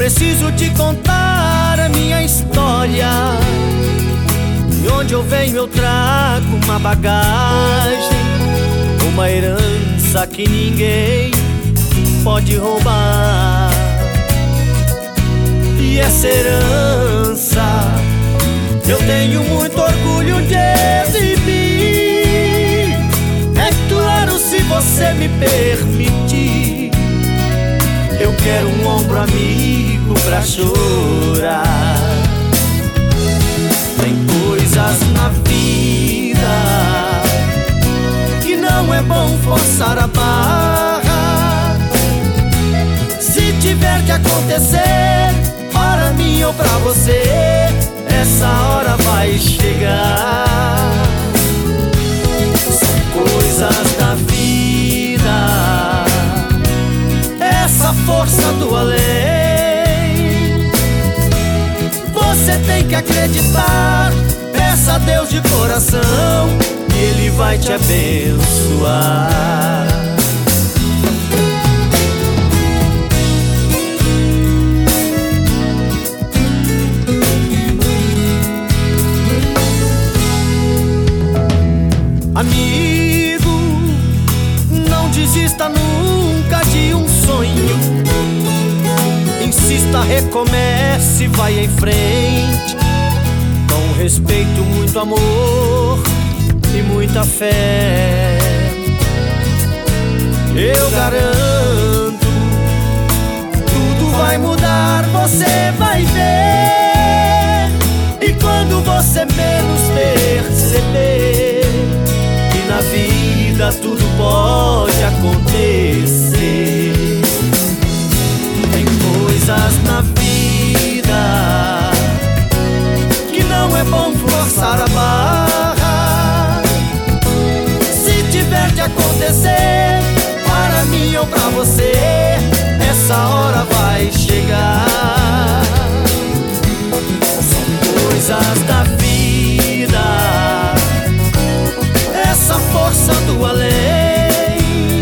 Preciso te contar a minha história. De onde eu venho eu trago uma bagagem, uma herança que ninguém pode roubar. E essa herança eu tenho muito orgulho de exibir. É claro, se você me permitir, eu quero um ombro amigo pra chorar. Tem coisas na vida que não é bom forçar a barra. Se tiver que acontecer para mim ou pra você, essa hora vai chegar. São coisas da vida, essa força do além. Você tem que acreditar, peça a Deus de coração, que Ele vai te abençoar. Amigo, não desista nunca de um sonho. Insista, recomece, vai em frente, com respeito, muito amor e muita fé. Eu garanto, tudo vai mudar, você vai ver. E quando você menos perceber, na vida tudo pode acontecer. Tem coisas na vida que não é bom forçar a barra. Se tiver de acontecer para mim ou pra você, essa hora vai chegar. São coisas da vida, essa força do além.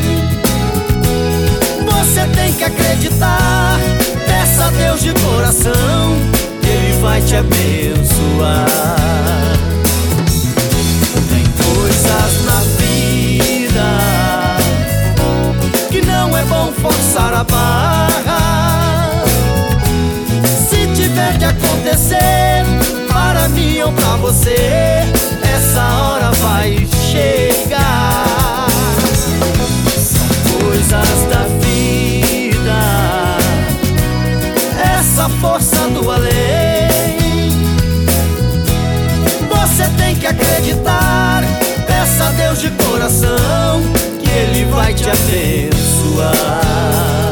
Você tem que acreditar, peça a Deus de coração, que Ele vai te abençoar. Tem coisas na vida que não é bom forçar a barra. Se tiver que acontecer para mim ou pra você, essa hora vai chegar. São coisas da vida, essa força do além. Você tem que acreditar, peça a Deus de coração, que Ele vai te abençoar.